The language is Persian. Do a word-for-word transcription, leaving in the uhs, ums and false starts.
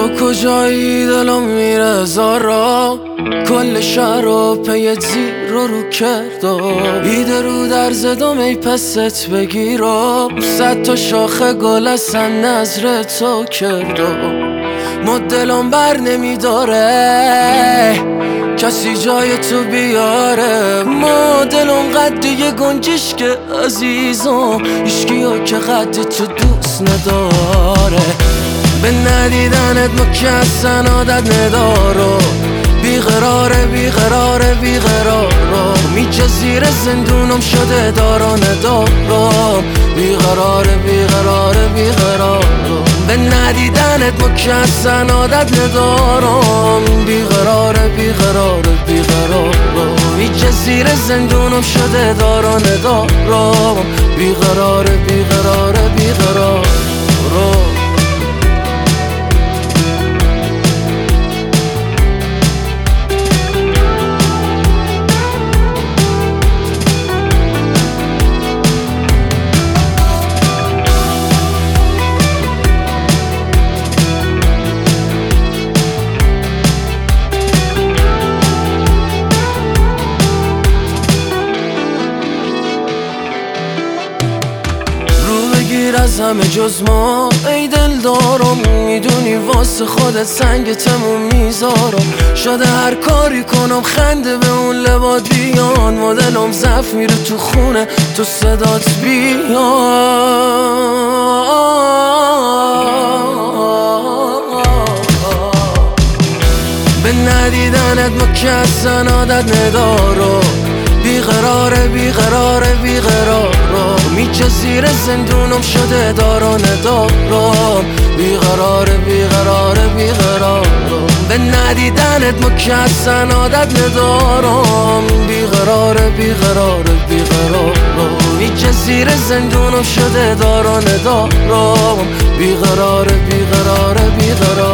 تو کجایی دلم میره زارا، کل شهر رو پی زیر رو رو کرده، ایده رو در زدم ای پست بگیرم، صد تا شاخه گل اصلا نظر تو کرده، ما دلم بر نمیداره کسی جای تو بیاره، ما دلم قد یه گنجش که عزیزم اشکی ها که قد تو دوست نداره، به ندیدنت ما که اصلا عادت ندارو، بیقراره بیقراره بیقراره میجه زیر زندونم شده دارا ندارم، بیقراره بیقراره بیقراره به ندیدنت ما که اصلا عادت ندارم، بیقراره بیقراره بیقراره میجه زیر زندونم شده دارا ندارم، بیقراره بیقراره بیقراره. از همه جز ما ای دل دارم، میدونی واسه خودت سنگ تموم میذارم، شده هر کاری کنم خنده به اون لبات بیان، مدلم ضعف میره تو خونه تو صدات بیان، به ندیدنت ما که اصلا عادت ندارم، بیقراره بیقراره بیقراره میجه زیر زندونم شده دارا ندارم، بیقراره بیقراره بیقراره به ندیدنت ما که اصلا عادت ندارم، بیقراره بیقراره بیقراره میجه زیر زندونم شده دارا ندارم، بیقراره بیقراره بیقراره